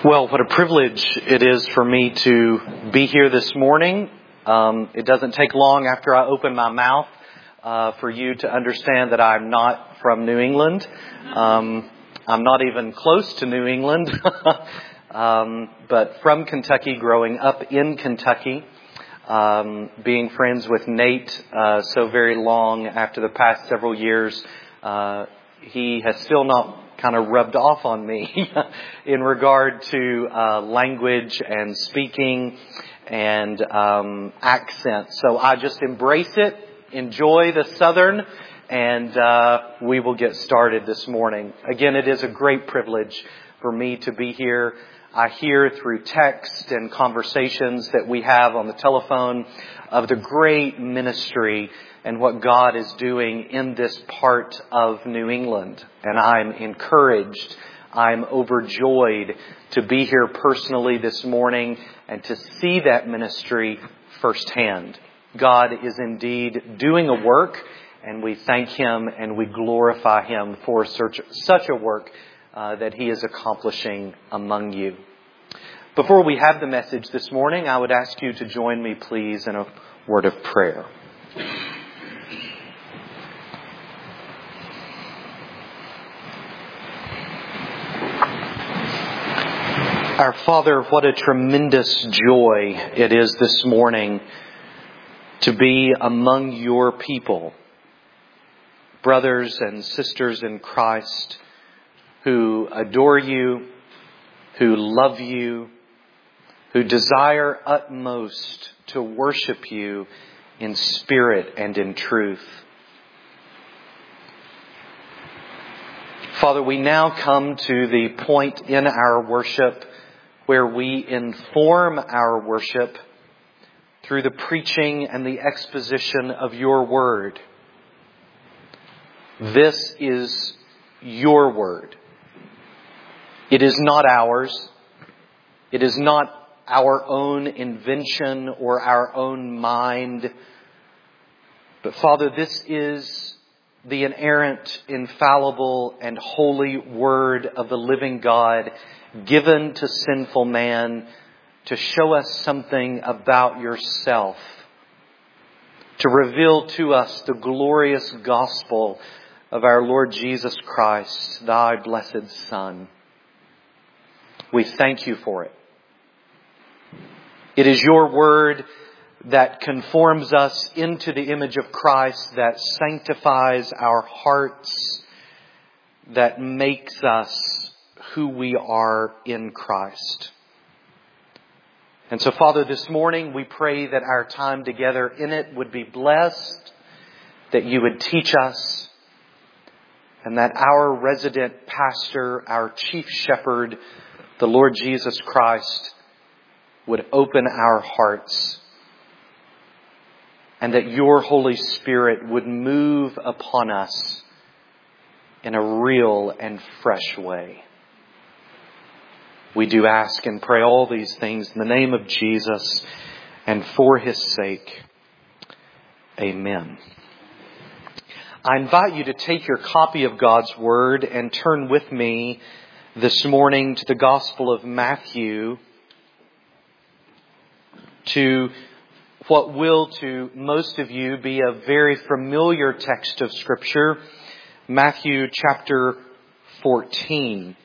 Well, what a privilege it is for me to be here this morning. It doesn't take long after I open my mouth for you to understand that I'm not from New England. I'm not even close to New England, but from Kentucky, growing up in Kentucky, being friends with Nate so very long after the past several years. He has still not kind of rubbed off on me in regard to language and speaking and accent. So I just embrace it, enjoy the Southern, and we will get started this morning. Again, it is a great privilege for me to be here. I hear through text and conversations that we have on the telephone of the great ministry and what God is doing in this part of New England. And I'm encouraged, I'm overjoyed to be here personally this morning and to see that ministry firsthand. God is indeed doing a work, and we thank Him and we glorify Him for such a work that He is accomplishing among you. Before we have the message this morning, I would ask you to join me, please, in a word of prayer. Our Father, what a tremendous joy it is this morning to be among your people, brothers and sisters in Christ who adore you, who love you, who desire utmost to worship you in spirit and in truth. Father, we now come to the point in our worship where we inform our worship through the preaching and the exposition of your word. This is your word. It is not ours. It is not our own invention or our own mind. But Father, this is the inerrant, infallible, and holy word of the living God, given to sinful man to show us something about yourself, to reveal to us the glorious gospel of our Lord Jesus Christ, thy blessed Son. We thank you for it. It is your word that conforms us into the image of Christ, that sanctifies our hearts, that makes us who we are in Christ. And so, Father, this morning we pray that our time together in it would be blessed, that you would teach us, and that our resident pastor, our chief shepherd, the Lord Jesus Christ, would open our hearts, and that your Holy Spirit would move upon us in a real and fresh way. We do ask and pray all these things in the name of Jesus and for His sake. Amen. I invite you to take your copy of God's Word and turn with me this morning to the Gospel of Matthew, to what will to most of you be a very familiar text of Scripture, Matthew chapter 14.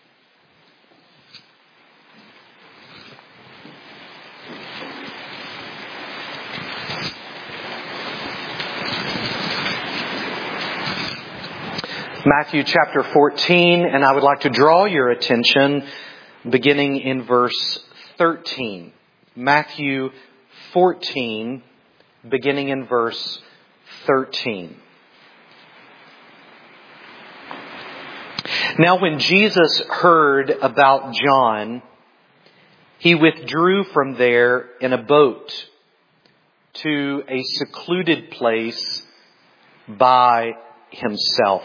Matthew chapter 14, and I would like to draw your attention beginning in verse 13. Matthew 14, beginning in verse 13. Now when Jesus heard about John, he withdrew from there in a boat to a secluded place by himself.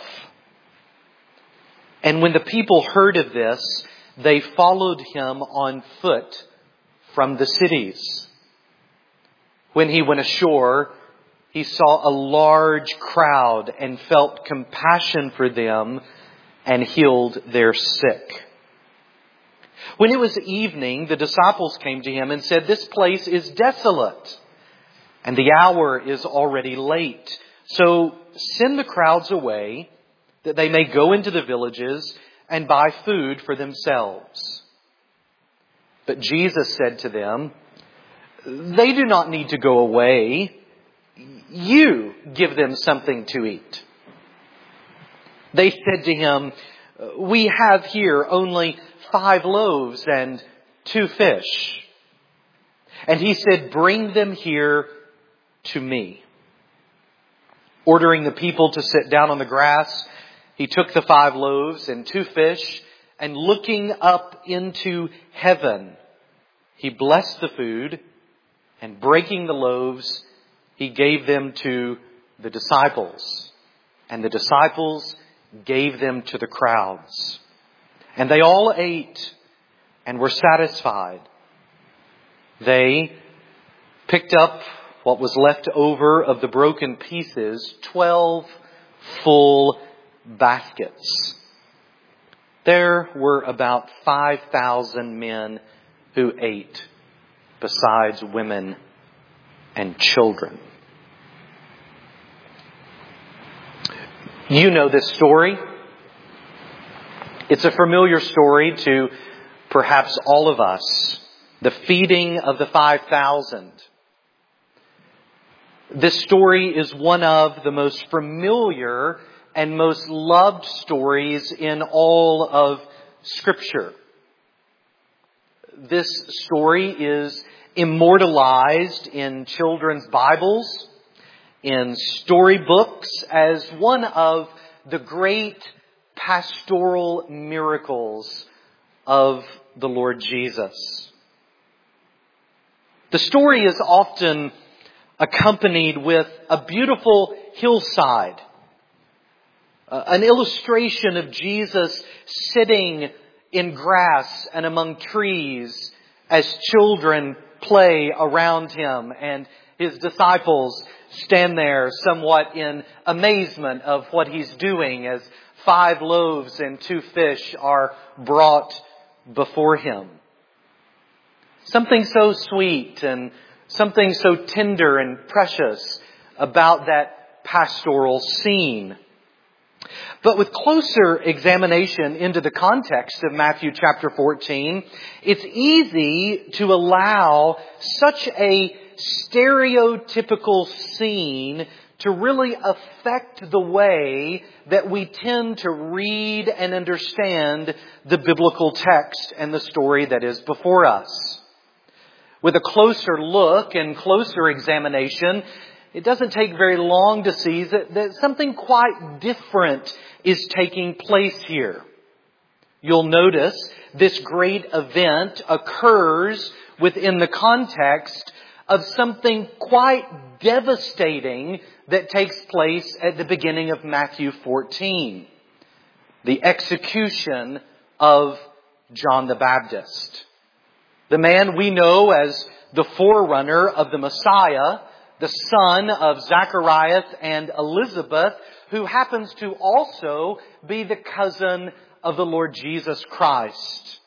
And when the people heard of this, they followed him on foot from the cities. When he went ashore, he saw a large crowd and felt compassion for them and healed their sick. When it was evening, the disciples came to him and said, "This place is desolate, and the hour is already late. So send the crowds away, that they may go into the villages and buy food for themselves." But Jesus said to them, "They do not need to go away. You give them something to eat." They said to him, "We have here only 5 loaves and 2 fish." And he said, "Bring them here to me." Ordering the people to sit down on the grass, he took the 5 loaves and 2 fish, and looking up into heaven, he blessed the food, and breaking the loaves, he gave them to the disciples. And the disciples gave them to the crowds. And they all ate and were satisfied. They picked up what was left over of the broken pieces, 12 full baskets. There were about 5,000 men who ate, besides women and children. You know this story. It's a familiar story to perhaps all of us. The feeding of the 5,000. This story is one of the most familiar and most loved stories in all of Scripture. This story is immortalized in children's Bibles, in storybooks, as one of the great pastoral miracles of the Lord Jesus. The story is often accompanied with a beautiful hillside, an illustration of Jesus sitting in grass and among trees as children play around him, and his disciples stand there somewhat in amazement of what he's doing as 5 loaves and 2 fish are brought before him. Something so sweet and something so tender and precious about that pastoral scene. But with closer examination into the context of Matthew chapter 14, it's easy to allow such a stereotypical scene to really affect the way that we tend to read and understand the biblical text and the story that is before us. With a closer look and closer examination, it doesn't take very long to see that something quite different is taking place here. You'll notice this great event occurs within the context of something quite devastating that takes place at the beginning of Matthew 14. The execution of John the Baptist. The man we know as the forerunner of the Messiah, the son of Zacharias and Elizabeth, who happens to also be the cousin of the Lord Jesus Christ.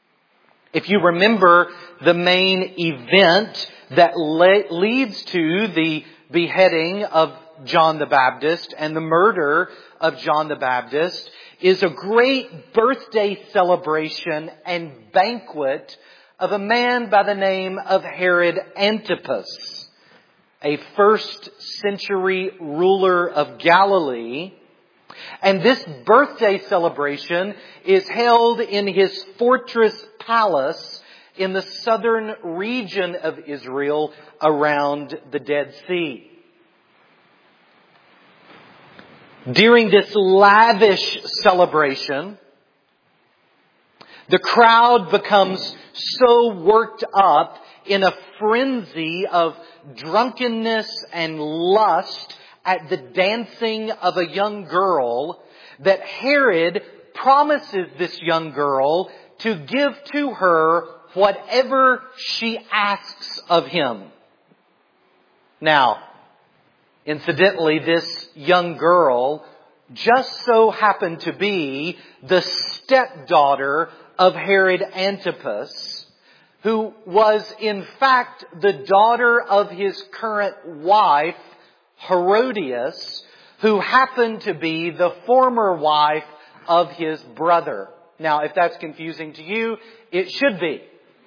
If you remember the main event that leads to the beheading of John the Baptist and the murder of John the Baptist, is a great birthday celebration and banquet of a man by the name of Herod Antipas, a 1st century ruler of Galilee. And this birthday celebration is held in his fortress palace in the southern region of Israel around the Dead Sea. During this lavish celebration, the crowd becomes so worked up in a frenzy of drunkenness and lust at the dancing of a young girl that Herod promises this young girl to give to her whatever she asks of him. Now, incidentally, this young girl just so happened to be the stepdaughter of Herod Antipas, who was in fact the daughter of his current wife, Herodias, who happened to be the former wife of his brother. Now, if that's confusing to you, it should be.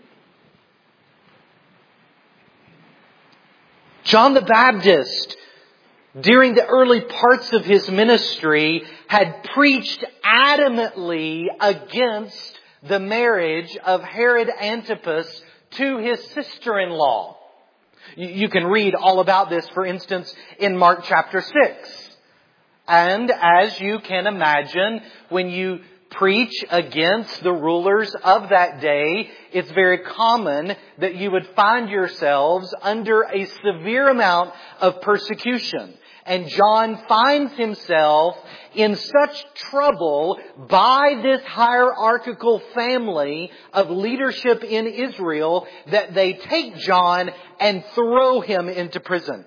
John the Baptist, during the early parts of his ministry, had preached adamantly against the marriage of Herod Antipas to his sister-in-law. You can read all about this, for instance, in Mark chapter 6. And as you can imagine, when you preach against the rulers of that day, it's very common that you would find yourselves under a severe amount of persecution. And John finds himself in such trouble by this hierarchical family of leadership in Israel that they take John and throw him into prison.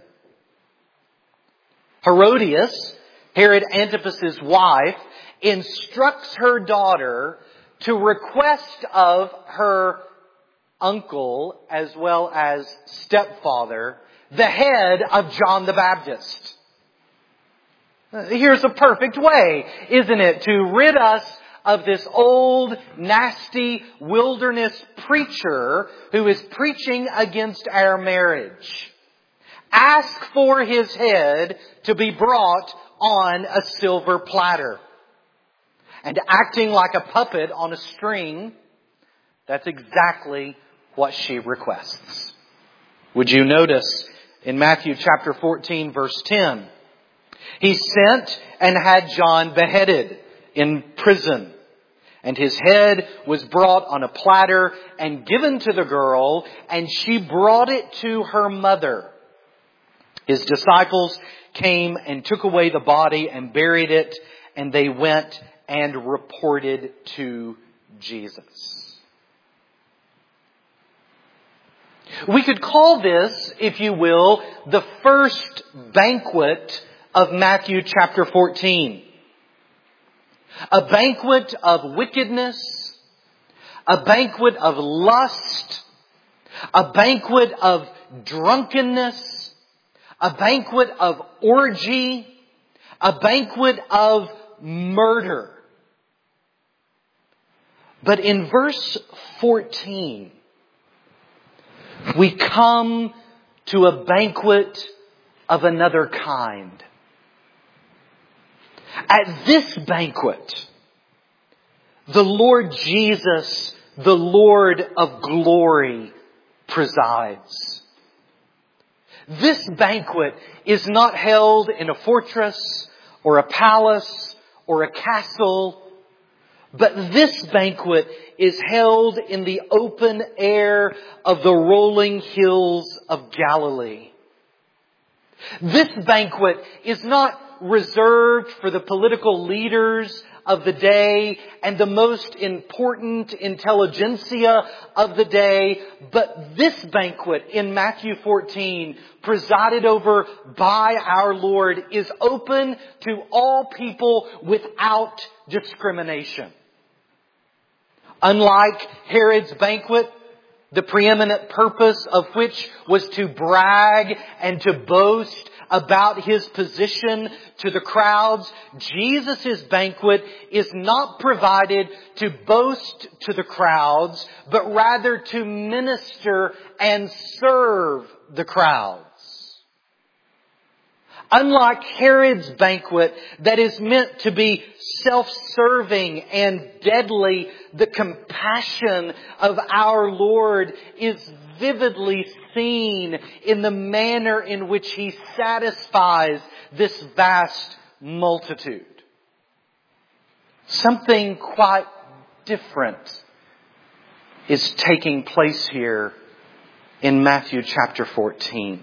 Herodias, Herod Antipas' wife, instructs her daughter to request of her uncle as well as stepfather the head of John the Baptist. Here's a perfect way, isn't it, to rid us of this old, nasty wilderness preacher who is preaching against our marriage. Ask for his head to be brought on a silver platter. And acting like a puppet on a string, that's exactly what she requests. Would you notice in Matthew chapter 14, verse 10, he sent and had John beheaded in prison. And his head was brought on a platter and given to the girl, and she brought it to her mother. His disciples came and took away the body and buried it, and they went and reported to Jesus. We could call this, if you will, the first banquet of Matthew chapter 14. A banquet of wickedness, a banquet of lust, a banquet of drunkenness, a banquet of orgy, a banquet of murder. But in verse 14, we come to a banquet of another kind. At this banquet, the Lord Jesus, the Lord of glory, presides. This banquet is not held in a fortress or a palace or a castle, but this banquet is held in the open air of the rolling hills of Galilee. This banquet is not reserved for the political leaders of the day and the most important intelligentsia of the day, but this banquet in Matthew 14, presided over by our Lord, is open to all people without discrimination. Unlike Herod's banquet, the preeminent purpose of which was to brag and to boast about his position to the crowds, Jesus' banquet is not provided to boast to the crowds, but rather to minister and serve the crowds. Unlike Herod's banquet that is meant to be self-serving and deadly, the compassion of our Lord is vividly seen in the manner in which He satisfies this vast multitude. Something quite different is taking place here in Matthew chapter 14.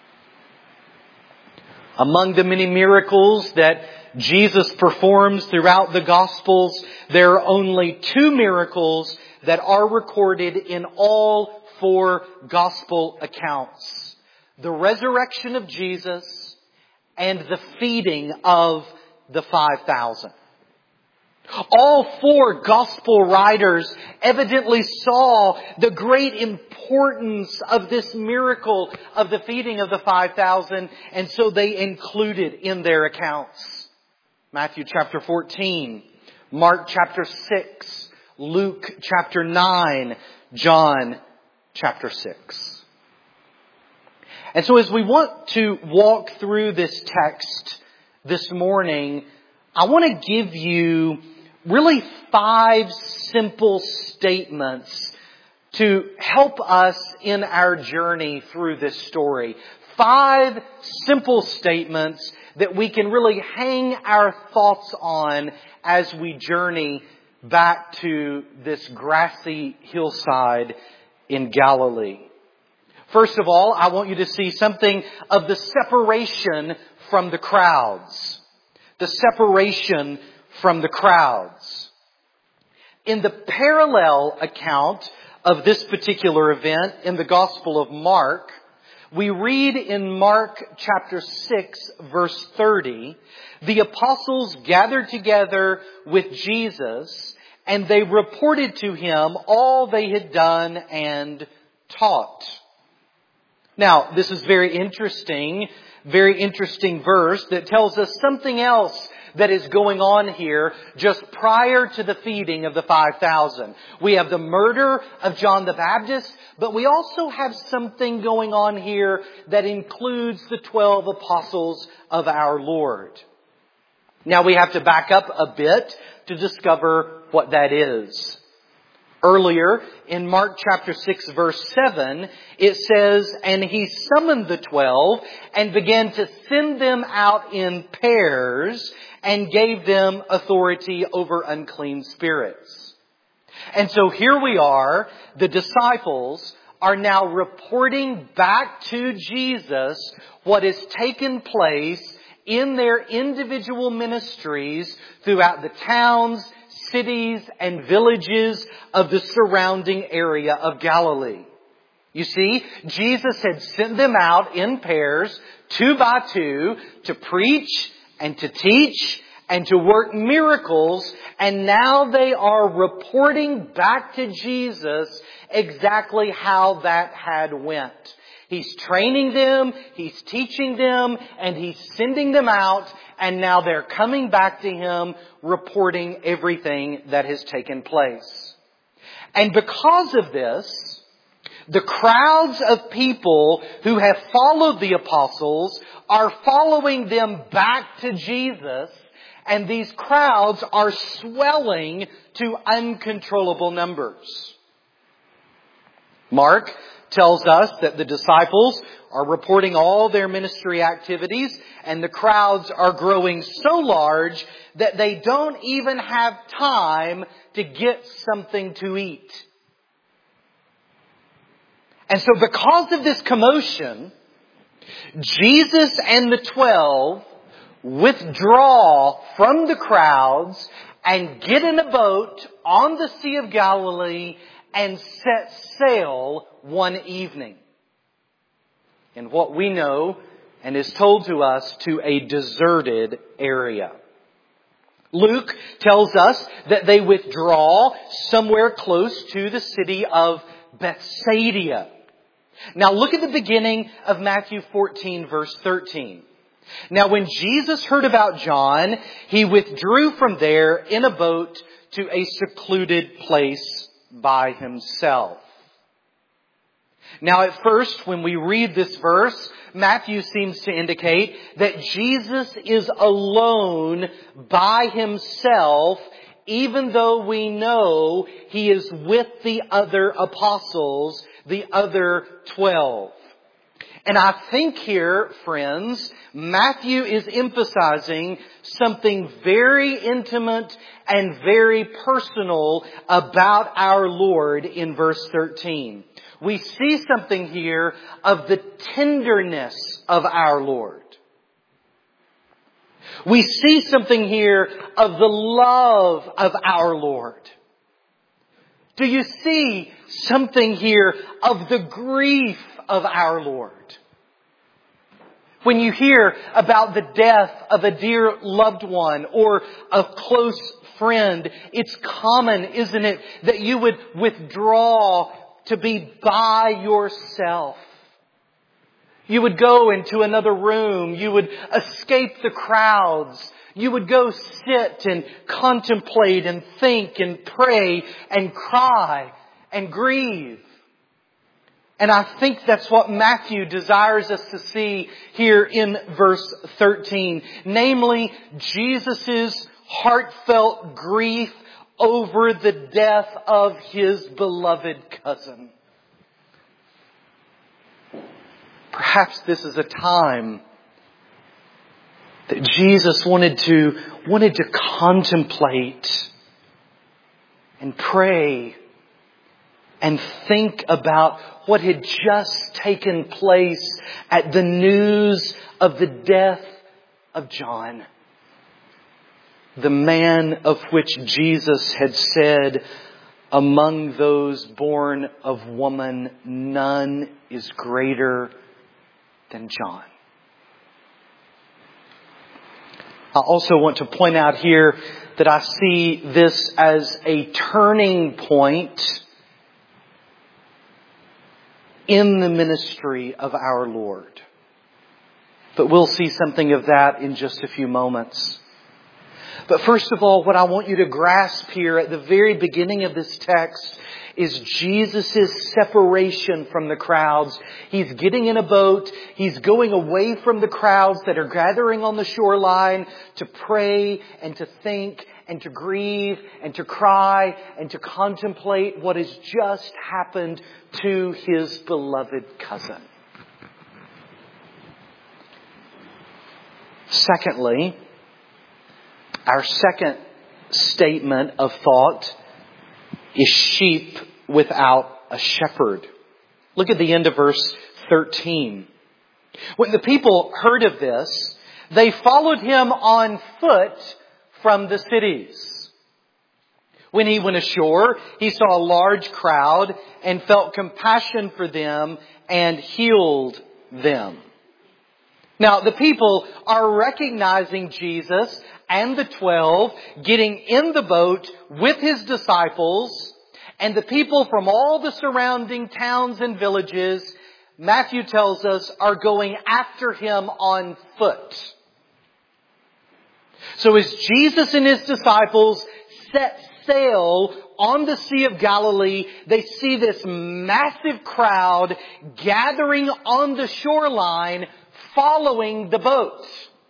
Among the many miracles that Jesus performs throughout the Gospels, there are only two miracles that are recorded in all four Gospel accounts. The resurrection of Jesus and the feeding of the 5,000. All four gospel writers evidently saw the great importance of this miracle of the feeding of the 5,000, and so they included in their accounts. Matthew chapter 14, Mark chapter 6, Luke chapter 9, John chapter 6. And so as we want to walk through this text this morning, I want to give you really 5 simple statements to help us in our journey through this story. 5 simple statements that we can really hang our thoughts on as we journey back to this grassy hillside in Galilee. First of all, I want you to see something of the separation from the crowds. The separation from the crowds. In the parallel account of this particular event in the Gospel of Mark, we read in Mark chapter 6 verse 30, the apostles gathered together with Jesus and they reported to him all they had done and taught. Now, this is very interesting verse that tells us something else that is going on here just prior to the feeding of the 5,000. We have the murder of John the Baptist, but we also have something going on here that includes the 12 apostles of our Lord. Now we have to back up a bit to discover what that is. Earlier, in Mark chapter 6 verse 7, it says, "And he summoned the 12 and began to send them out in pairs and gave them authority over unclean spirits." And so here we are, the disciples are now reporting back to Jesus what has taken place in their individual ministries throughout the towns, cities, and villages of the surrounding area of Galilee. You see, Jesus had sent them out in pairs, 2 by 2, to preach and to teach and to work miracles, and now they are reporting back to Jesus exactly how that had went. He's training them, He's teaching them, and He's sending them out, and now they're coming back to Him, reporting everything that has taken place. And because of this, the crowds of people who have followed the apostles are following them back to Jesus, and these crowds are swelling to uncontrollable numbers. Mark tells us that the disciples are reporting all their ministry activities, and the crowds are growing so large that they don't even have time to get something to eat. And so because of this commotion, Jesus and the 12 withdraw from the crowds and get in a boat on the Sea of Galilee and set sail one evening in what we know and is told to us to a deserted area. Luke tells us that they withdraw somewhere close to the city of Bethsaida. Now look at the beginning of Matthew 14 verse 13. Now when Jesus heard about John, He withdrew from there in a boat to a secluded place by Himself. Now at first, when we read this verse, Matthew seems to indicate that Jesus is alone by Himself, even though we know He is with the other apostles, the other 12. And I think here, friends, Matthew is emphasizing something very intimate and very personal about our Lord in verse 13. We see something here of the tenderness of our Lord. We see something here of the love of our Lord. Do you see something here of the grief of our Lord? When you hear about the death of a dear loved one or a close friend, it's common, isn't it, that you would withdraw to be by yourself. You would go into another room. You would escape the crowds. You would go sit and contemplate and think and pray and cry and grieve. And I think that's what Matthew desires us to see here in verse 13. Namely, Jesus' heartfelt grief over the death of His beloved cousin. Perhaps this is a time that Jesus wanted to contemplate and pray and think about what had just taken place at the news of the death of John, the man of which Jesus had said, among those born of woman, none is greater than John. I also want to point out here that I see this as a turning point in the ministry of our Lord. But we'll see something of that in just a few moments. But first of all, what I want you to grasp here at the very beginning of this text is Jesus' separation from the crowds. He's getting in a boat. He's going away from the crowds that are gathering on the shoreline to pray and to think and to grieve and to cry and to contemplate what has just happened to his beloved cousin. Secondly, our second statement of thought is sheep without a shepherd. Look at the end of verse 13. When the people heard of this, they followed him on foot from the cities. When he went ashore, he saw a large crowd and felt compassion for them and healed them. Now, the people are recognizing Jesus and the 12 getting in the boat with his disciples, and the people from all the surrounding towns and villages, Matthew tells us, are going after him on foot. So as Jesus and his disciples set sail on the Sea of Galilee, they see this massive crowd gathering on the shoreline following the boat.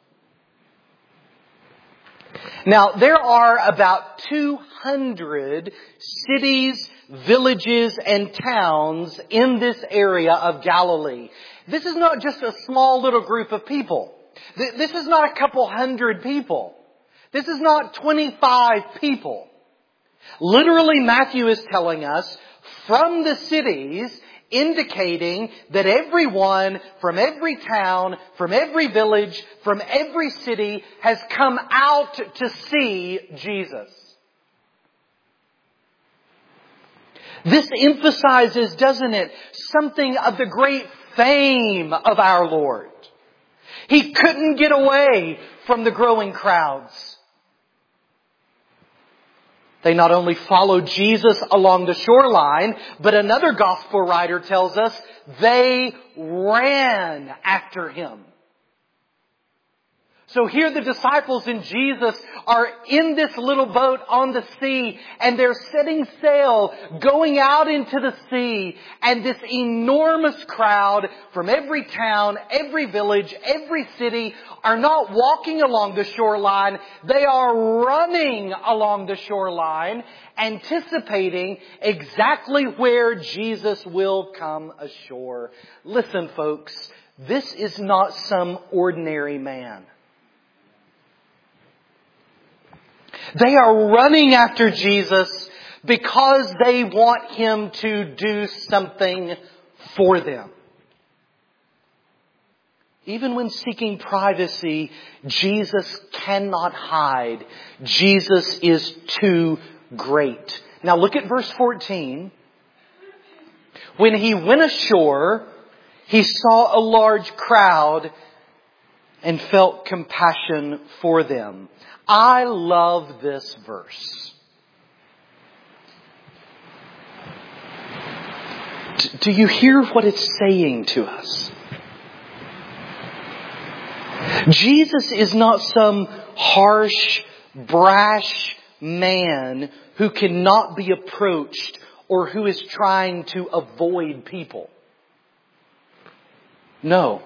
Now, there are about 200 cities, villages, and towns in this area of Galilee. This is not just a small little group of people. This is not a couple hundred people. This is not 25 people. Literally, Matthew is telling us from the cities, indicating that everyone from every town, from every village, from every city has come out to see Jesus. This emphasizes, doesn't it, something of the great fame of our Lord. He couldn't get away from the growing crowds. They not only followed Jesus along the shoreline, but another gospel writer tells us they ran after him. So here the disciples and Jesus are in this little boat on the sea, and they're setting sail, going out into the sea, and this enormous crowd from every town, every village, every city are not walking along the shoreline. They are running along the shoreline, anticipating exactly where Jesus will come ashore. Listen, folks, this is not some ordinary man. They are running after Jesus because they want him to do something for them. Even when seeking privacy, Jesus cannot hide. Jesus is too great. Now look at verse 14. When he went ashore, he saw a large crowd and felt compassion for them. I love this verse. Do you hear what it's saying to us? Jesus is not some harsh, brash man who cannot be approached or who is trying to avoid people. No.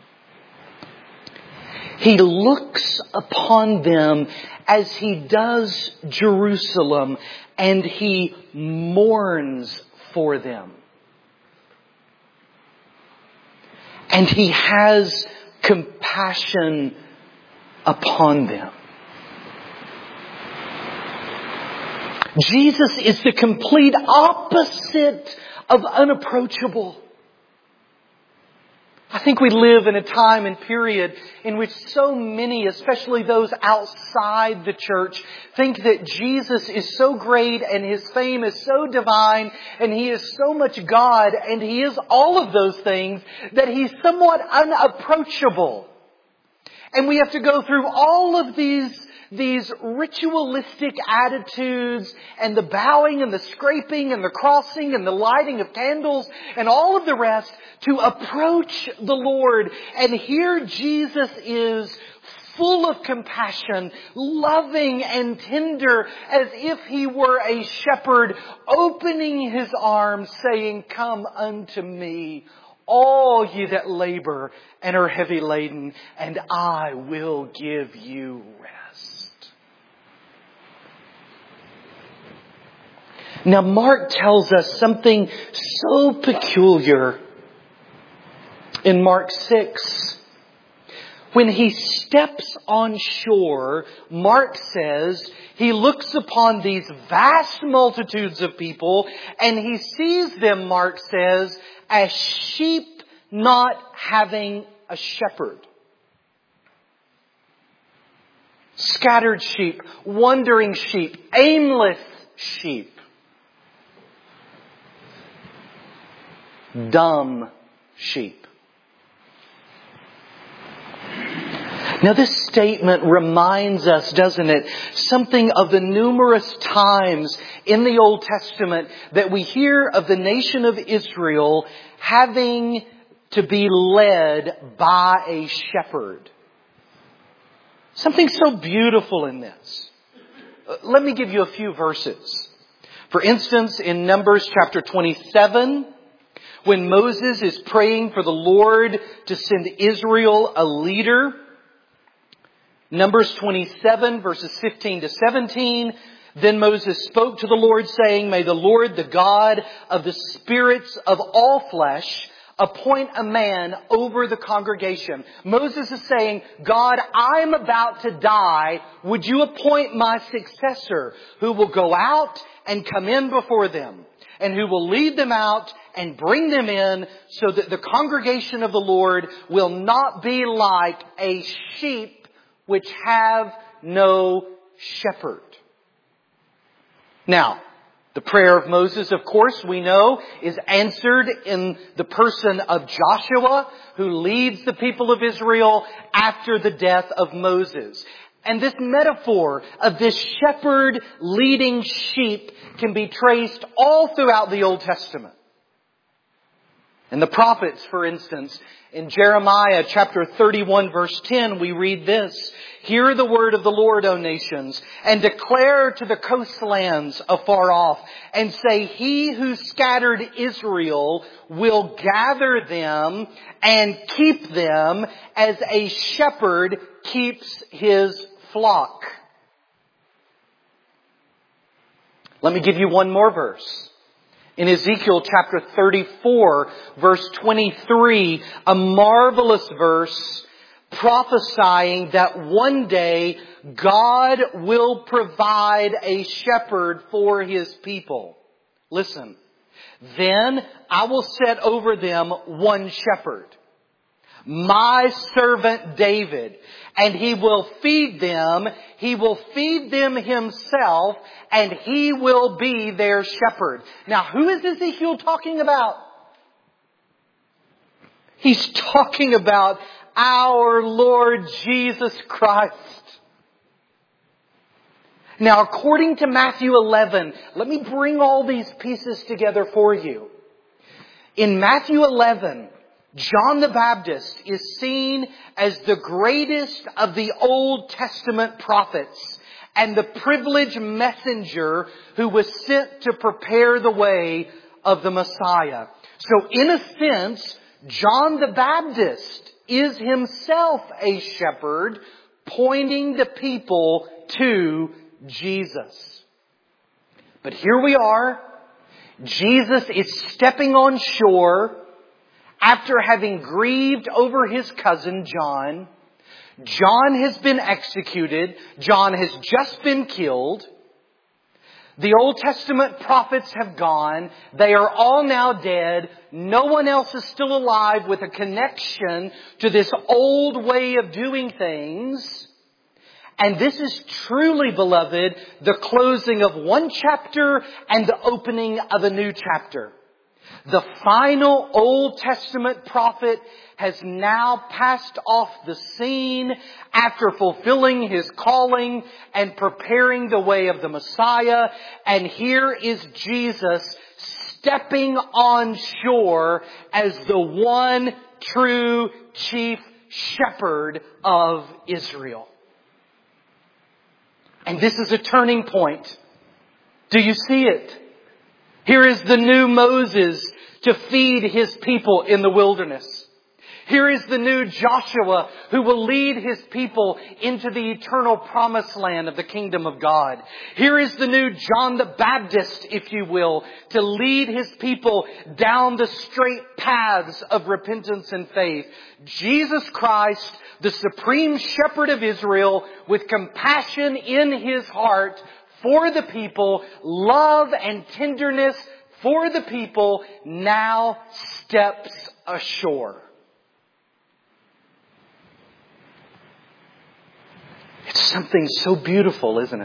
He looks upon them as He does Jerusalem, and He mourns for them. And He has compassion upon them. Jesus is the complete opposite of unapproachable. I think we live in a time and period in which so many, especially those outside the church, think that Jesus is so great and His fame is so divine and He is so much God and He is all of those things that He's somewhat unapproachable. And we have to go through all of these ritualistic attitudes and the bowing and the scraping and the crossing and the lighting of candles and all of the rest to approach the Lord. And here Jesus is full of compassion, loving and tender, as if He were a shepherd opening His arms saying, "Come unto me, all ye that labor and are heavy laden, and I will give you rest." Now, Mark tells us something so peculiar in Mark 6. When He steps on shore, Mark says, He looks upon these vast multitudes of people and He sees them, Mark says, as sheep not having a shepherd. Scattered sheep, wandering sheep, aimless sheep. Dumb sheep. Now this statement reminds us, doesn't it, something of the numerous times in the Old Testament that we hear of the nation of Israel having to be led by a shepherd. Something so beautiful in this. Let me give you a few verses. For instance, in Numbers chapter 27, when Moses is praying for the Lord to send Israel a leader, Numbers 27 verses 15 to 17, then Moses spoke to the Lord saying, "May the Lord, the God of the spirits of all flesh, appoint a man over the congregation." Moses is saying, "God, I'm about to die. Would you appoint my successor who will go out and come in before them, and who will lead them out and bring them in, so that the congregation of the Lord will not be like a sheep which have no shepherd." Now, the prayer of Moses, of course, we know, is answered in the person of Joshua, who leads the people of Israel after the death of Moses. And this metaphor of this shepherd leading sheep can be traced all throughout the Old Testament. In the prophets, for instance, in Jeremiah chapter 31 verse 10, we read this: "Hear the word of the Lord, O nations, and declare to the coastlands afar off, and say, He who scattered Israel will gather them and keep them as a shepherd keeps his flock." Let me give you one more verse. In Ezekiel chapter 34, verse 23, a marvelous verse prophesying that one day God will provide a shepherd for His people. Listen. "Then I will set over them one shepherd, my servant David, and he will feed them. He will feed them himself, and he will be their shepherd." Now, who is Ezekiel talking about? He's talking about our Lord Jesus Christ. Now, according to Matthew 11, let me bring all these pieces together for you. In Matthew 11, John the Baptist is seen as the greatest of the Old Testament prophets and the privileged messenger who was sent to prepare the way of the Messiah. So in a sense, John the Baptist is himself a shepherd pointing the people to Jesus. But here we are. Jesus is stepping on shore after having grieved over his cousin John. John has been executed. John has just been killed. The Old Testament prophets have gone. They are all now dead. No one else is still alive with a connection to this old way of doing things. And this is truly, beloved, the closing of one chapter and the opening of a new chapter. The final Old Testament prophet has now passed off the scene after fulfilling his calling and preparing the way of the Messiah. And here is Jesus stepping on shore as the one true chief shepherd of Israel. And this is a turning point. Do you see it? Here is the new Moses to feed his people in the wilderness. Here is the new Joshua who will lead his people into the eternal promised land of the kingdom of God. Here is the new John the Baptist, if you will, to lead his people down the straight paths of repentance and faith. Jesus Christ, the supreme shepherd of Israel, with compassion in his heart for the people, love and tenderness for the people, now steps ashore. It's something so beautiful, isn't it?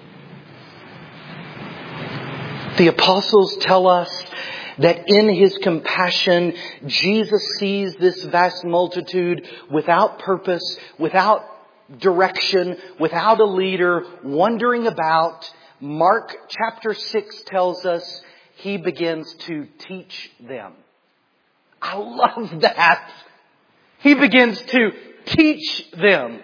The apostles tell us that in His compassion, Jesus sees this vast multitude without purpose, without direction, without a leader, wandering about. Mark chapter 6 tells us He begins to teach them. I love that. He begins to teach them.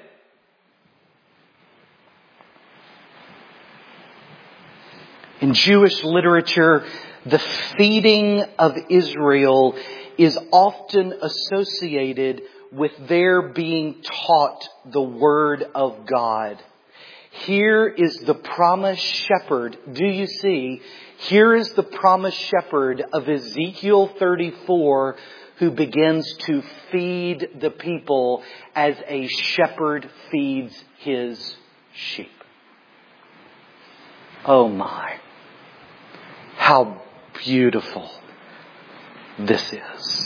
In Jewish literature, the feeding of Israel is often associated with their being taught the Word of God. Here is the promised shepherd. Do you see? Here is the promised shepherd of Ezekiel 34 who begins to feed the people as a shepherd feeds his sheep. Oh my. How beautiful this is.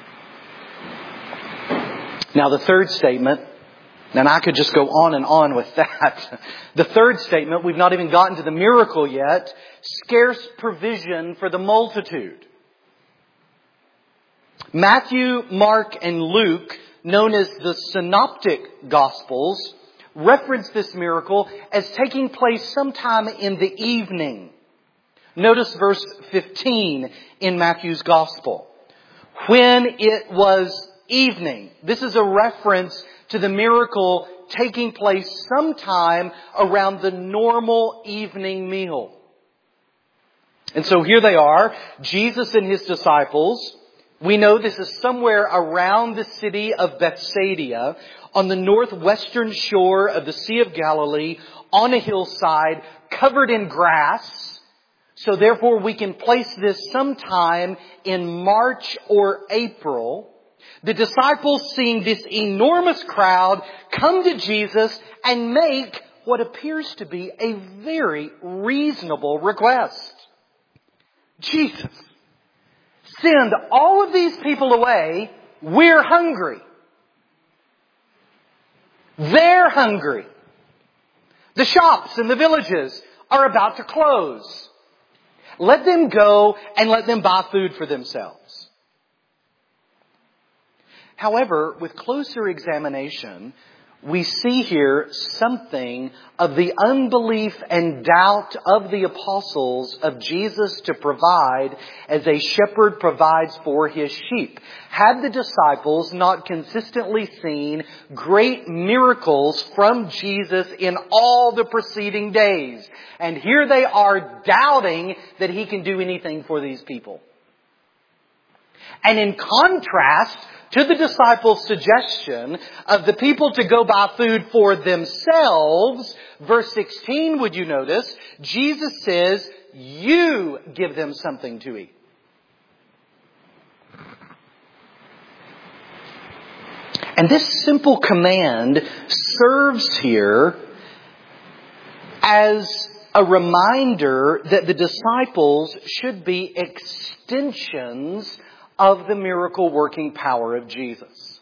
Now the third statement, and I could just go on and on with that. The third statement, we've not even gotten to the miracle yet. Scarce provision for the multitude. Matthew, Mark, and Luke, known as the Synoptic Gospels, reference this miracle as taking place sometime in the evening. Notice verse 15 in Matthew's Gospel. When it was evening. This is a reference to the miracle taking place sometime around the normal evening meal. And so here they are, Jesus and His disciples. We know this is somewhere around the city of Bethsaida on the northwestern shore of the Sea of Galilee on a hillside covered in grass. So therefore we can place this sometime in March or April. The disciples, seeing this enormous crowd, come to Jesus and make what appears to be a very reasonable request. Jesus, send all of these people away. We're hungry. They're hungry. The shops and the villages are about to close. Let them go and let them buy food for themselves. However, with closer examination, we see here something of the unbelief and doubt of the apostles of Jesus to provide as a shepherd provides for his sheep. Had the disciples not consistently seen great miracles from Jesus in all the preceding days? And here they are doubting that he can do anything for these people. And in contrast to the disciples' suggestion of the people to go buy food for themselves, verse 16, would you notice, Jesus says, you give them something to eat. And this simple command serves here as a reminder that the disciples should be extensions of the miracle working power of Jesus.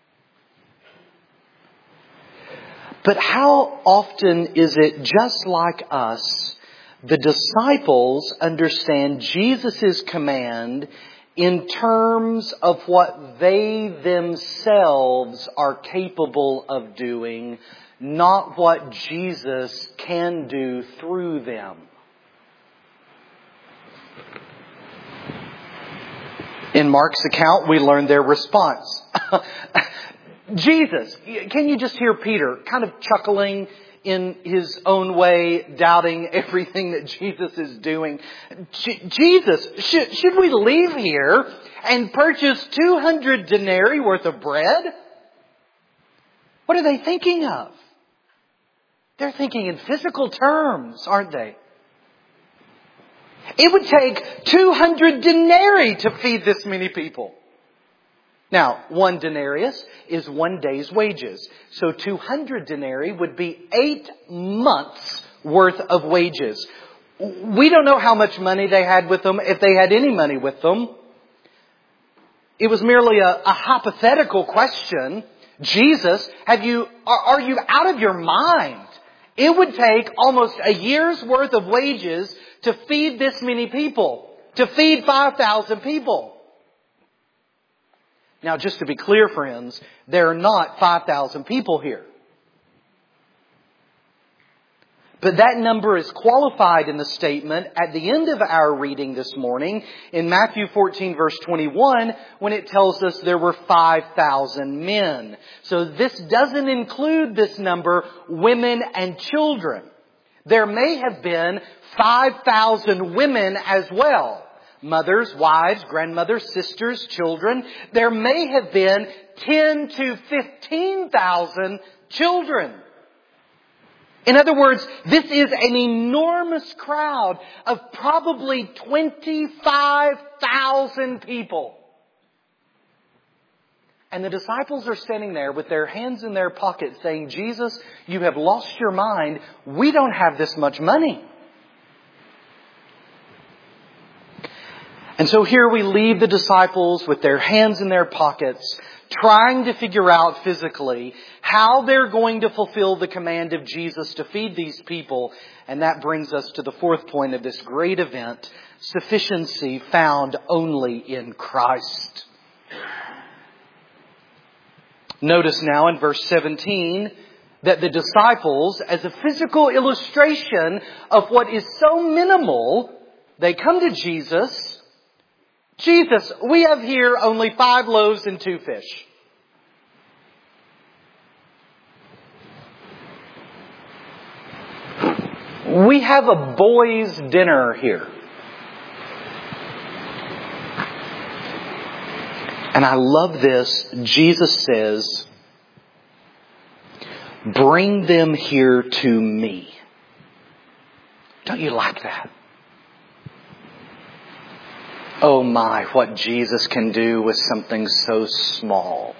But how often is it just like us, the disciples understand Jesus' command in terms of what they themselves are capable of doing, not what Jesus can do through them? In Mark's account, we learn their response. Jesus, can you just hear Peter kind of chuckling in his own way, doubting everything that Jesus is doing? Jesus, should we leave here and purchase 200 denarii worth of bread? What are they thinking of? They're thinking in physical terms, aren't they? It would take 200 denarii to feed this many people. Now, 1 denarius is 1 day's wages. So 200 denarii would be 8 months worth of wages. We don't know how much money they had with them, if they had any money with them. It was merely a hypothetical question. Jesus, are you out of your mind? It would take almost a year's worth of wages to feed this many people, to feed 5,000 people. Now, just to be clear, friends, there are not 5,000 people here. But that number is qualified in the statement at the end of our reading this morning in Matthew 14 verse 21 when it tells us there were 5,000 men. So this doesn't include this number, women and children. There may have been 5,000 women as well. Mothers, wives, grandmothers, sisters, children. There may have been 10 to 15,000 children. In other words, this is an enormous crowd of probably 25,000 people. And the disciples are standing there with their hands in their pockets saying, Jesus, you have lost your mind. We don't have this much money. And so here we leave the disciples with their hands in their pockets, trying to figure out physically how they're going to fulfill the command of Jesus to feed these people. And that brings us to the fourth point of this great event, sufficiency found only in Christ. Notice now in verse 17 that the disciples, as a physical illustration of what is so minimal, they come to Jesus. Jesus, we have here only 5 loaves and 2 fish. We have a boys' dinner here. And I love this. Jesus says, bring them here to me. Don't you like that? Oh my, what Jesus can do with something so small.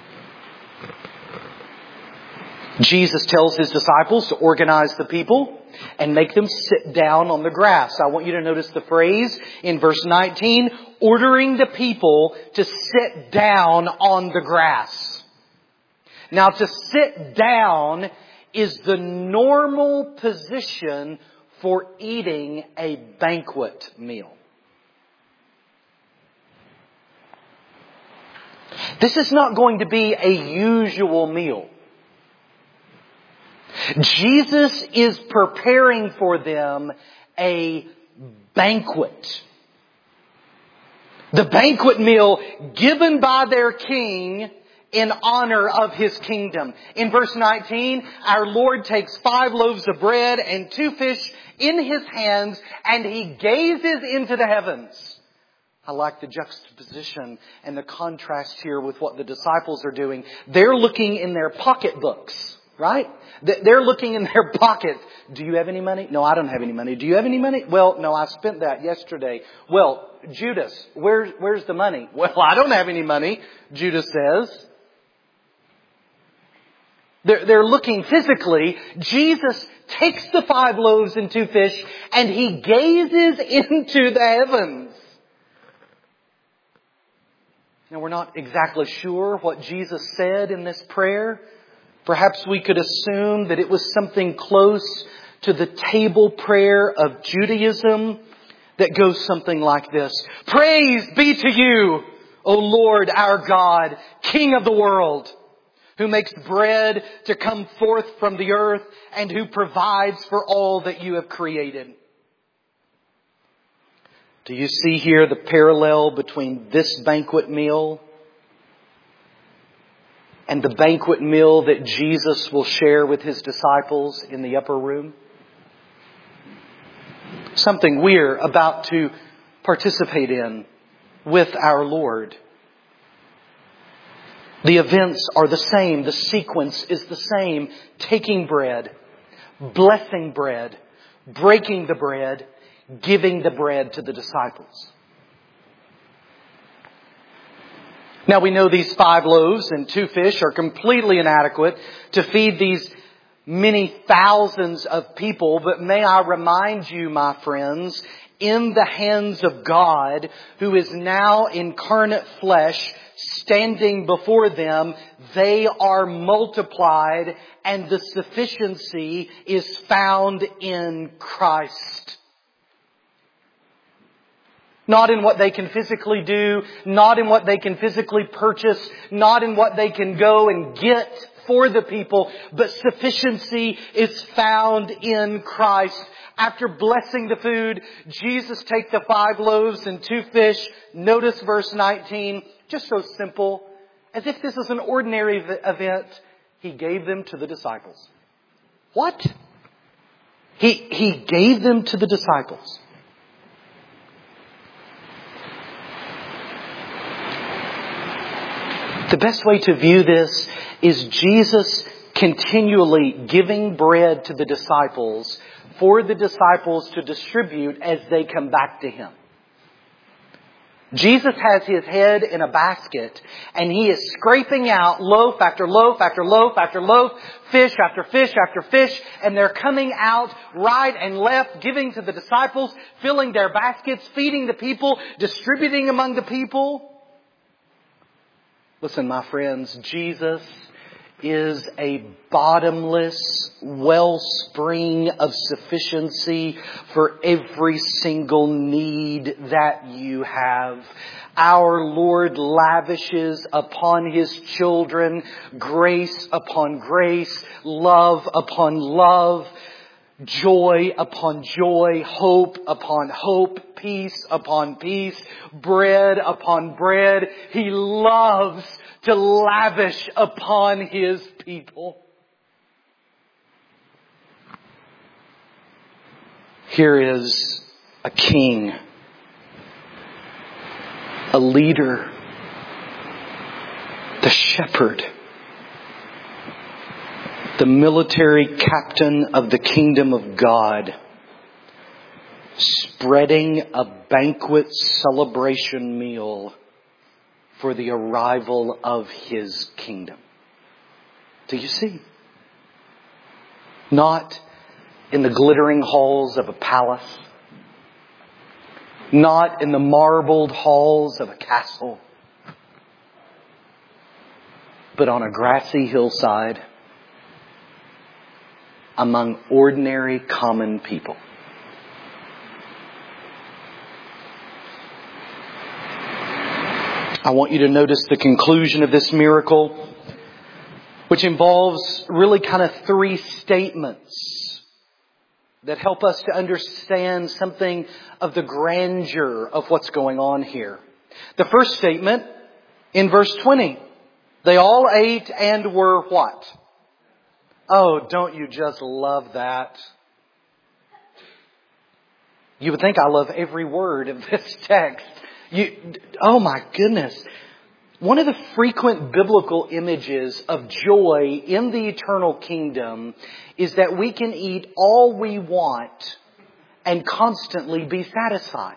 Jesus tells His disciples to organize the people and make them sit down on the grass. I want you to notice the phrase in verse 19, ordering the people to sit down on the grass. Now, to sit down is the normal position for eating a banquet meal. This is not going to be a usual meal. Jesus is preparing for them a banquet. The banquet meal given by their King in honor of His kingdom. In verse 19, our Lord takes 5 loaves of bread and 2 fish in His hands, and He gazes into the heavens. I like the juxtaposition and the contrast here with what the disciples are doing. They're looking in their pocketbooks, right? They're looking in their pockets. Do you have any money? No, I don't have any money. Do you have any money? Well, no, I spent that yesterday. Well, Judas, where's the money? Well, I don't have any money, Judas says. They're looking physically. Jesus takes the 5 loaves and 2 fish and He gazes into the heavens. Now, we're not exactly sure what Jesus said in this prayer. Perhaps we could assume that it was something close to the table prayer of Judaism that goes something like this. Praise be to you, O Lord our God, King of the world, who makes bread to come forth from the earth and who provides for all that you have created. Do you see here the parallel between this banquet meal and the banquet meal that Jesus will share with His disciples in the upper room? Something we're about to participate in with our Lord. The events are the same. The sequence is the same. Taking bread, blessing bread, breaking the bread, giving the bread to the disciples. Now we know these 5 loaves and 2 fish are completely inadequate to feed these many thousands of people. But may I remind you, my friends, in the hands of God, who is now incarnate flesh, standing before them, they are multiplied and the sufficiency is found in Christ. Not in what they can physically do, not in what they can physically purchase, not in what they can go and get for the people, but sufficiency is found in Christ. After blessing the food, Jesus takes the 5 loaves and 2 fish. Notice verse 19, just so simple, as if this is an ordinary event. He gave them to the disciples. What? He gave them to the disciples. The best way to view this is Jesus continually giving bread to the disciples for the disciples to distribute as they come back to Him. Jesus has His head in a basket and He is scraping out loaf after loaf after loaf after loaf, fish after fish after fish, and they're coming out right and left, giving to the disciples, filling their baskets, feeding the people, distributing among the people. Listen, my friends, Jesus is a bottomless wellspring of sufficiency for every single need that you have. Our Lord lavishes upon His children grace upon grace, love upon love, joy upon joy, hope upon hope, peace upon peace, bread upon bread. He loves to lavish upon His people. Here is a king, a leader, the shepherd, the military captain of the kingdom of God, spreading a banquet celebration meal for the arrival of His kingdom. Do you see? Not in the glittering halls of a palace, not in the marbled halls of a castle, but on a grassy hillside among ordinary common people. I want you to notice the conclusion of this miracle, which involves really kind of three statements that help us to understand something of the grandeur of what's going on here. The first statement in verse 20, they all ate and were what? Oh, don't you just love that? You would think I love every word of this text. Oh my goodness. One of the frequent biblical images of joy in the eternal kingdom is that we can eat all we want and constantly be satisfied.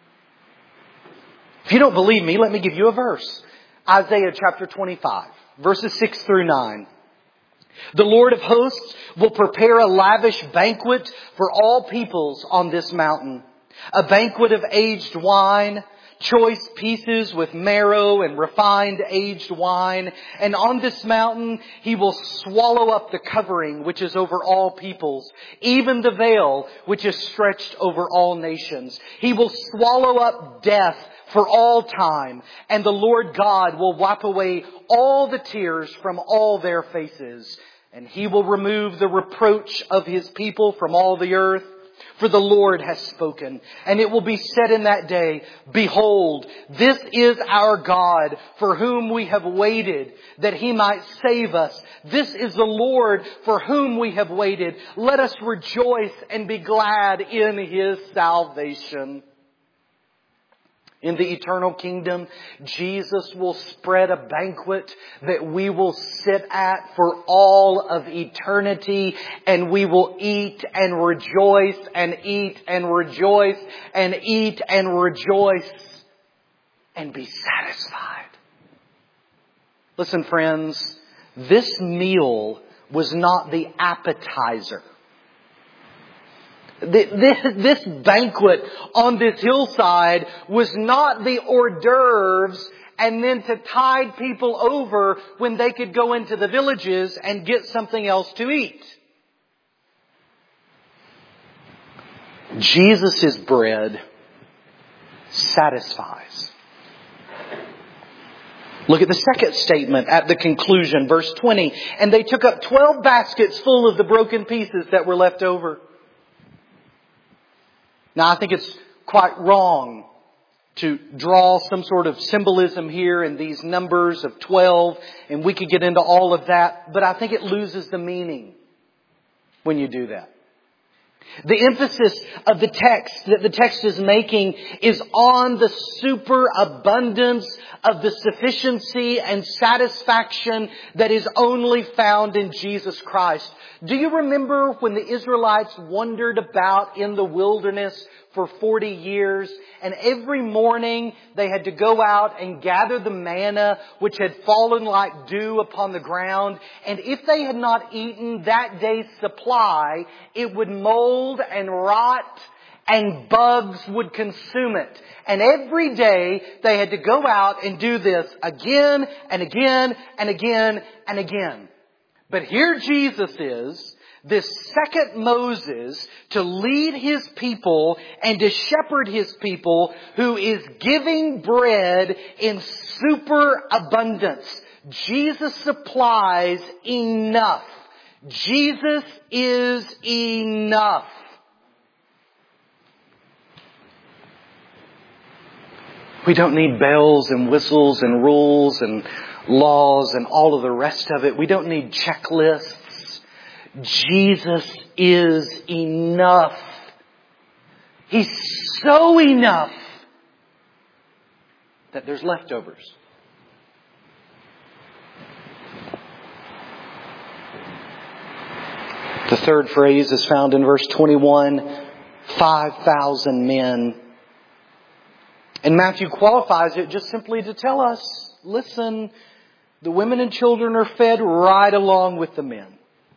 If you don't believe me, let me give you a verse. Isaiah chapter 25, verses 6 through 9. The Lord of hosts will prepare a lavish banquet for all peoples on this mountain. A banquet of aged wine, choice pieces with marrow and refined aged wine. And on this mountain He will swallow up the covering which is over all peoples, even the veil which is stretched over all nations. He will swallow up death for all time, and the Lord God will wipe away all the tears from all their faces. And He will remove the reproach of His people from all the earth. For the Lord has spoken. And it will be said in that day, Behold, this is our God, for whom we have waited, that He might save us. This is the Lord, for whom we have waited. Let us rejoice and be glad in His salvation. In the eternal kingdom, Jesus will spread a banquet that we will sit at for all of eternity, and we will eat and rejoice and eat and rejoice and eat and rejoice and be satisfied. Listen, friends, this meal was not the appetizer. This banquet on this hillside was not the hors d'oeuvres and then to tide people over when they could go into the villages and get something else to eat. Jesus' bread satisfies. Look at the second statement at the conclusion, verse 20. And they took up 12 baskets full of the broken pieces that were left over. Now, I think it's quite wrong to draw some sort of symbolism here in these numbers of 12, and we could get into all of that, but I think it loses the meaning when you do that. The emphasis of the text that the text is making is on the superabundance of the sufficiency and satisfaction that is only found in Jesus Christ. Do you remember when the Israelites wandered about in the wilderness for 40 years, and every morning they had to go out and gather the manna which had fallen like dew upon the ground, and if they had not eaten that day's supply, it would mold and rot and bugs would consume it. And every day they had to go out and do this again and again and again and again. But here Jesus is, this second Moses, to lead His people and to shepherd His people, who is giving bread in superabundance. Jesus supplies enough. Jesus is enough. We don't need bells and whistles and rules and laws and all of the rest of it. We don't need checklists. Jesus is enough. He's so enough that there's leftovers. The third phrase is found in verse 21, 5,000 men. And Matthew qualifies it just simply to tell us, listen, the women and children are fed right along with the men.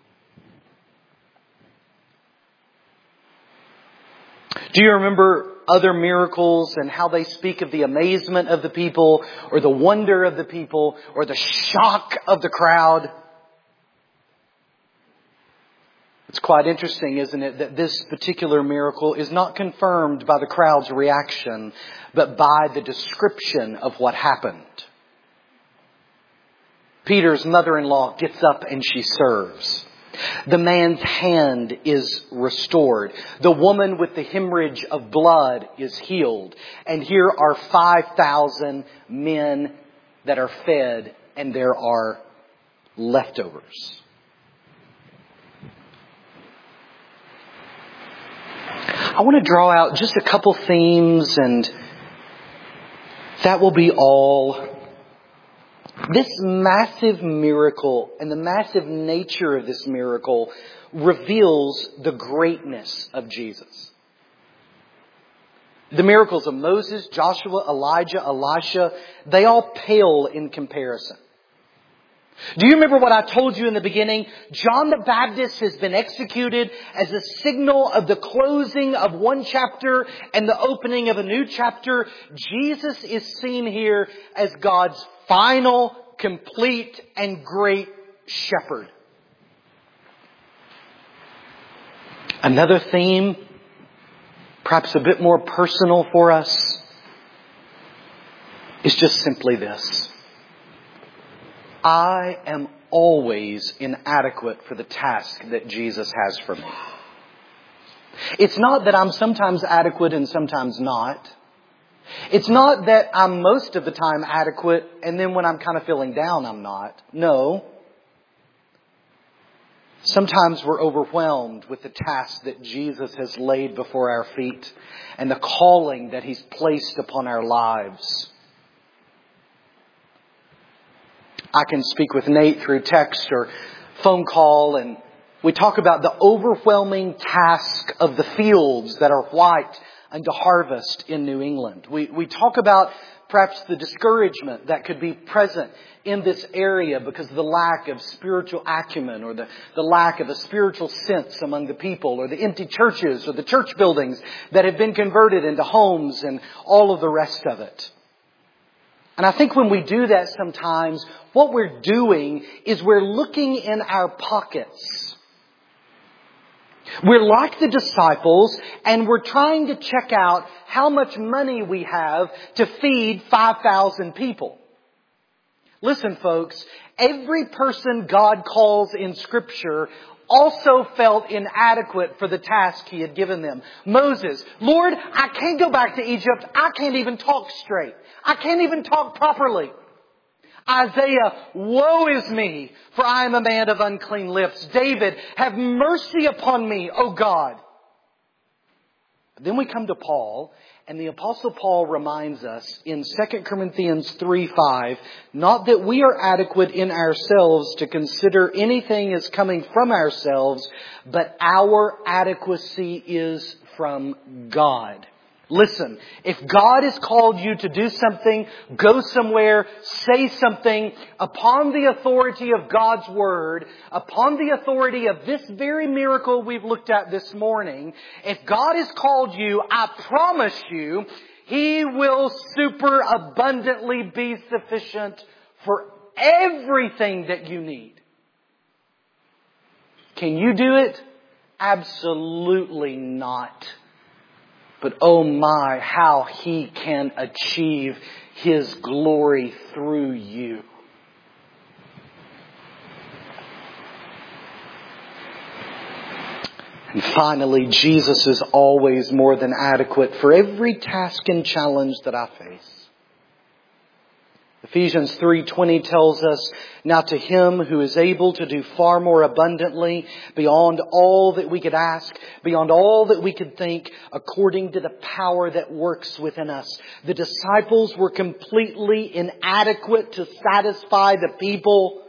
Do you remember other miracles and how they speak of the amazement of the people, or the wonder of the people, or the shock of the crowd? It's quite interesting, isn't it, that this particular miracle is not confirmed by the crowd's reaction, but by the description of what happened. Peter's mother-in-law gets up and she serves. The man's hand is restored. The woman with the hemorrhage of blood is healed. And here are 5,000 men that are fed, and there are leftovers. I want to draw out just a couple themes, and that will be all. This massive miracle and the massive nature of this miracle reveals the greatness of Jesus. The miracles of Moses, Joshua, Elijah, Elisha, they all pale in comparison. Do you remember what I told you in the beginning? John the Baptist has been executed as a signal of the closing of one chapter and the opening of a new chapter. Jesus is seen here as God's final, complete, and great shepherd. Another theme, perhaps a bit more personal for us, is just simply this. I am always inadequate for the task that Jesus has for me. It's not that I'm sometimes adequate and sometimes not. It's not that I'm most of the time adequate and then when I'm kind of feeling down, I'm not. No. Sometimes we're overwhelmed with the task that Jesus has laid before our feet and the calling that He's placed upon our lives. I can speak with Nate through text or phone call, and we talk about the overwhelming task of the fields that are white unto harvest in New England. We talk about perhaps the discouragement that could be present in this area because of the lack of spiritual acumen or the lack of a spiritual sense among the people, or the empty churches or the church buildings that have been converted into homes and all of the rest of it. And I think when we do that sometimes, what we're doing is we're looking in our pockets. We're like the disciples, and we're trying to check out how much money we have to feed 5,000 people. Listen, folks, every person God calls in Scripture also felt inadequate for the task He had given them. Moses, Lord, I can't go back to Egypt. I can't even talk straight. I can't even talk properly. Isaiah, woe is me, for I am a man of unclean lips. David, have mercy upon me, O God. But then we come to Paul, and the Apostle Paul reminds us in 2 Corinthians 3:5, not that we are adequate in ourselves to consider anything as coming from ourselves, but our adequacy is from God. Listen, if God has called you to do something, go somewhere, say something, upon the authority of God's Word, upon the authority of this very miracle we've looked at this morning, if God has called you, I promise you, He will super abundantly be sufficient for everything that you need. Can you do it? Absolutely not. But oh my, how He can achieve His glory through you. And finally, Jesus is always more than adequate for every task and challenge that I face. Ephesians 3:20 tells us, now to Him who is able to do far more abundantly, beyond all that we could ask, beyond all that we could think, according to the power that works within us. The disciples were completely inadequate to satisfy the people.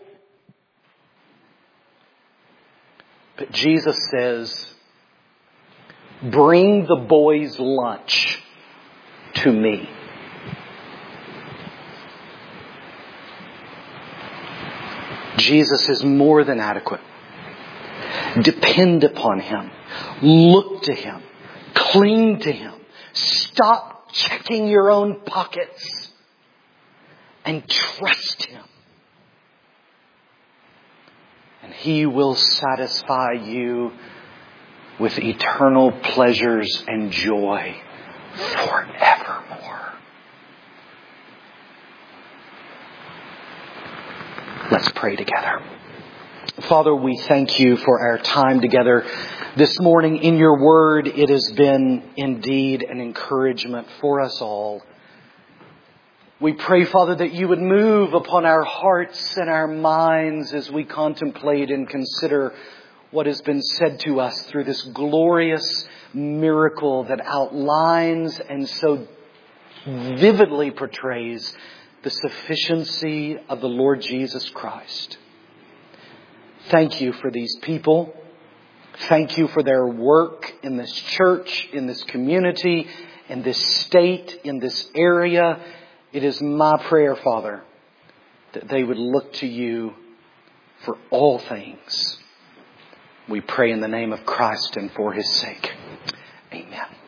But Jesus says, bring the boys' lunch to me. Jesus is more than adequate. Depend upon Him. Look to Him. Cling to Him. Stop checking your own pockets and trust Him. And And He will satisfy you with eternal pleasures and joy forevermore. Let's pray together. Father, we thank You for our time together this morning in Your Word. It has been indeed an encouragement for us all. We pray, Father, that You would move upon our hearts and our minds as we contemplate and consider what has been said to us through this glorious miracle that outlines and so vividly portrays the sufficiency of the Lord Jesus Christ. Thank You for these people. Thank You for their work in this church, in this community, in this state, in this area. It is my prayer, Father, that they would look to You for all things. We pray in the name of Christ and for His sake. Amen.